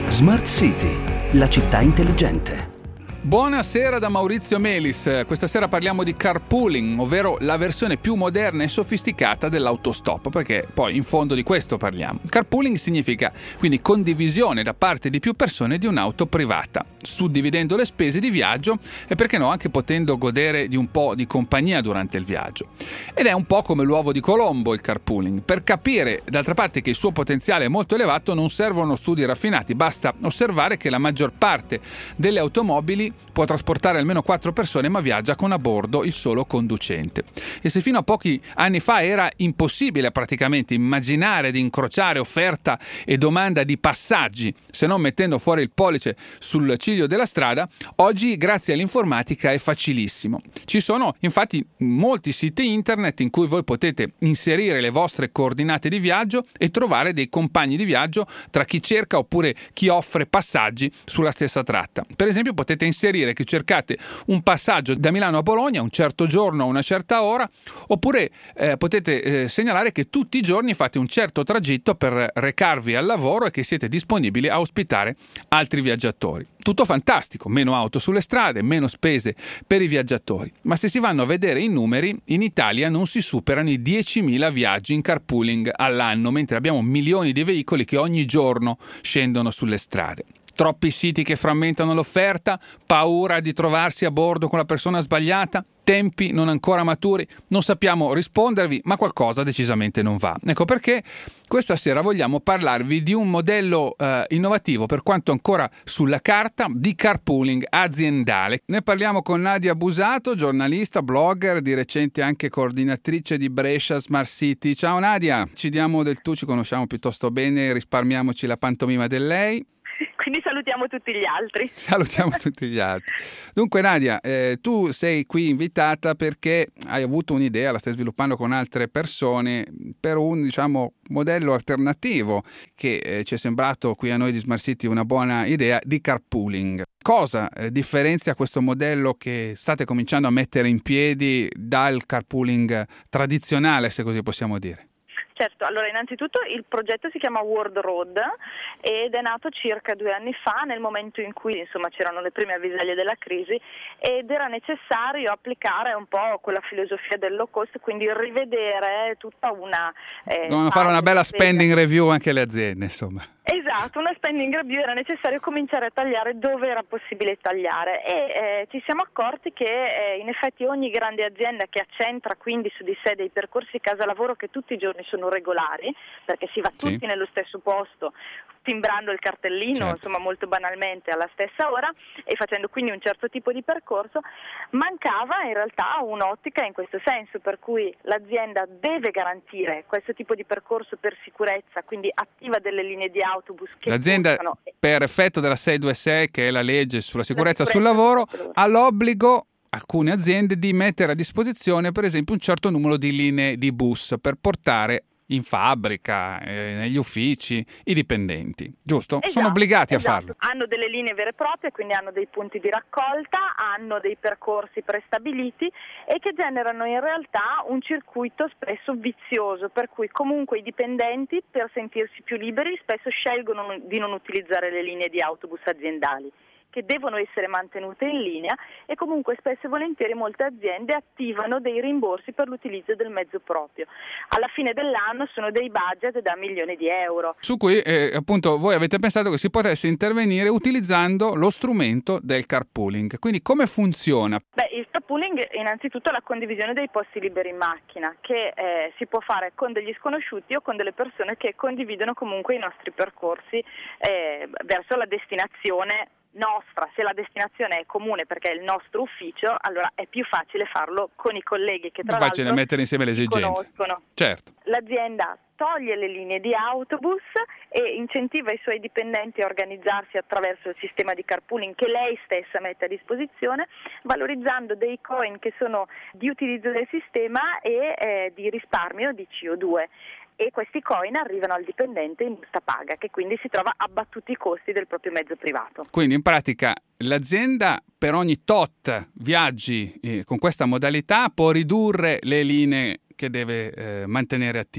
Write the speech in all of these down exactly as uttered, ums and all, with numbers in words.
Smart City, la città intelligente. Buonasera da Maurizio Melis. Questa sera parliamo di carpooling, ovvero la versione più moderna e sofisticata dell'autostop, perché poi in fondo di questo parliamo. Carpooling significa quindi condivisione da parte di più persone di un'auto privata, suddividendo le spese di viaggio e, perché no, anche potendo godere di un po' di compagnia durante il viaggio. Ed è un po' come l'uovo di Colombo il carpooling. Per capire, d'altra parte, che il suo potenziale è molto elevato non servono studi raffinati, basta osservare che la maggior parte delle automobili può trasportare almeno quattro persone, ma viaggia con a bordo il solo conducente. E se fino a pochi anni fa era impossibile praticamente immaginare di incrociare offerta e domanda di passaggi se non mettendo fuori il pollice sul ciglio della strada, oggi grazie all'informatica è facilissimo. Ci sono infatti molti siti internet in cui voi potete inserire le vostre coordinate di viaggio e trovare dei compagni di viaggio tra chi cerca oppure chi offre passaggi sulla stessa tratta. Per esempio potete inserire che cercate un passaggio da Milano a Bologna un certo giorno a una certa ora, oppure eh, potete eh, segnalare che tutti i giorni fate un certo tragitto per recarvi al lavoro e che siete disponibili a ospitare altri viaggiatori. Tutto fantastico, meno auto sulle strade, meno spese per i viaggiatori. Ma se si vanno a vedere i numeri, in Italia non si superano i diecimila viaggi in carpooling all'anno, mentre abbiamo milioni di veicoli che ogni giorno scendono sulle strade. Troppi siti che frammentano l'offerta, paura di trovarsi a bordo con la persona sbagliata, tempi non ancora maturi, non sappiamo rispondervi, ma qualcosa decisamente non va. Ecco perché questa sera vogliamo parlarvi di un modello eh, innovativo, per quanto ancora sulla carta, di carpooling aziendale. Ne parliamo con Nadia Busato, giornalista, blogger, di recente anche coordinatrice di Brescia Smart City. Ciao Nadia, ci diamo del tu, ci conosciamo piuttosto bene, risparmiamoci la pantomima del lei. Quindi salutiamo tutti gli altri. Salutiamo tutti gli altri. Dunque Nadia, eh, tu sei qui invitata perché hai avuto un'idea, la stai sviluppando con altre persone, per un diciamo modello alternativo che eh, ci è sembrato qui a noi di Smart City una buona idea di carpooling. Cosa eh, differenzia questo modello che state cominciando a mettere in piedi dal carpooling tradizionale, se così possiamo dire? Certo, allora innanzitutto il progetto si chiama World Road ed è nato circa due anni fa, nel momento in cui insomma c'erano le prime avvisaglie della crisi ed era necessario applicare un po' quella filosofia del low cost, quindi rivedere tutta una... Eh, Devono fare una bella spending review anche le aziende, insomma. Esatto, una spending review, era necessario cominciare a tagliare dove era possibile tagliare e eh, ci siamo accorti che eh, in effetti ogni grande azienda che accentra quindi su di sé dei percorsi casa lavoro che tutti i giorni sono regolari, perché si va tutti sì. nello stesso posto, timbrando il cartellino, certo. insomma molto banalmente alla stessa ora e facendo quindi un certo tipo di percorso, mancava in realtà un'ottica in questo senso, per cui l'azienda deve garantire questo tipo di percorso per sicurezza, quindi attiva delle linee di autobus che l'azienda portano... per effetto della sei due sei, che è la legge sulla sicurezza, la sicurezza sul lavoro, sul ha l'obbligo, alcune aziende, di mettere a disposizione per esempio un certo numero di linee di bus per portare in fabbrica, eh, negli uffici, i dipendenti, giusto? Esatto, sono obbligati esatto. a farlo. Hanno delle linee vere e proprie, quindi hanno dei punti di raccolta, hanno dei percorsi prestabiliti e che generano in realtà un circuito spesso vizioso, per cui comunque i dipendenti, per sentirsi più liberi, spesso scelgono di non utilizzare le linee di autobus aziendali, che devono essere mantenute in linea, e comunque spesso e volentieri molte aziende attivano dei rimborsi per l'utilizzo del mezzo proprio. Alla fine dell'anno sono dei budget da milioni di euro. Su cui eh, appunto voi avete pensato che si potesse intervenire utilizzando lo strumento del carpooling. Quindi come funziona? Beh, il carpooling innanzitutto è la condivisione dei posti liberi in macchina, che eh, si può fare con degli sconosciuti o con delle persone che condividono comunque i nostri percorsi eh, verso la destinazione nostra. Se la destinazione è comune perché è il nostro ufficio, allora è più facile farlo con i colleghi che tra Più facile l'altro mettere insieme le esigenze. conoscono. Certo. L'azienda toglie le linee di autobus e incentiva i suoi dipendenti a organizzarsi attraverso il sistema di carpooling che lei stessa mette a disposizione, valorizzando dei coin che sono di utilizzo del sistema e eh, di risparmio di C O due. E questi coin arrivano al dipendente in busta paga, che quindi si trova abbattuti i costi del proprio mezzo privato. Quindi in pratica l'azienda per ogni tot viaggi eh, con questa modalità può ridurre le linee che deve eh, mantenere attive.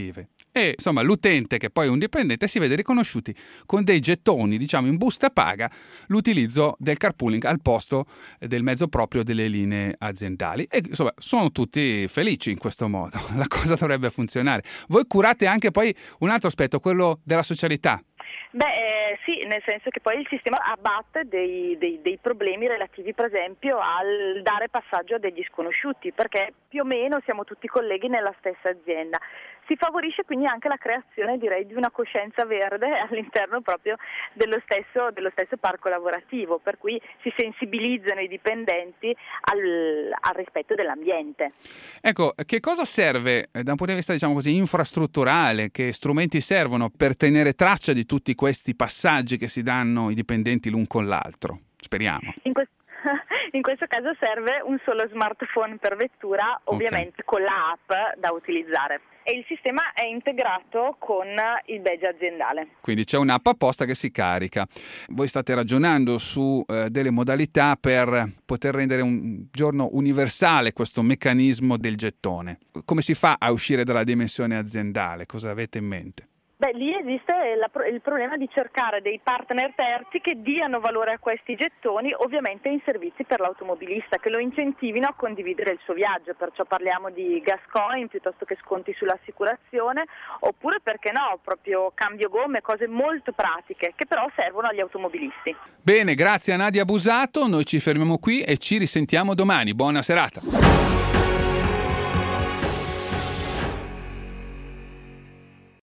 e insomma l'utente, che poi è un dipendente, si vede riconosciuti con dei gettoni, diciamo in busta paga, l'utilizzo del carpooling al posto del mezzo proprio delle linee aziendali, e insomma sono tutti felici in questo modo. La cosa dovrebbe funzionare. Voi curate anche poi un altro aspetto, quello della socialità. Beh, eh, sì, nel senso che poi il sistema abbatte dei, dei, dei problemi relativi per esempio al dare passaggio a degli sconosciuti, perché più o meno siamo tutti colleghi nella stessa azienda. Si favorisce quindi anche la creazione, direi, di una coscienza verde all'interno proprio dello stesso, dello stesso parco lavorativo, per cui si sensibilizzano i dipendenti al, al rispetto dell'ambiente. Ecco, che cosa serve da un punto di vista, diciamo così, infrastrutturale? Che strumenti servono per tenere traccia di tutti questi passaggi che si danno i dipendenti l'un con l'altro? Speriamo. In questo In questo caso serve un solo smartphone per vettura, ovviamente okay, con la app da utilizzare. E il sistema è integrato con il badge aziendale. Quindi c'è un'app apposta che si carica. Voi state ragionando su eh, delle modalità per poter rendere un giorno universale questo meccanismo del gettone. Come si fa a uscire dalla dimensione aziendale? Cosa avete in mente? Beh, lì esiste la, il problema di cercare dei partner terzi che diano valore a questi gettoni, ovviamente in servizi per l'automobilista, che lo incentivino a condividere il suo viaggio, perciò parliamo di gas coin piuttosto che sconti sull'assicurazione, oppure perché no, proprio cambio gomme, cose molto pratiche che però servono agli automobilisti. Bene, grazie a Nadia Busato, noi ci fermiamo qui e ci risentiamo domani. Buona serata.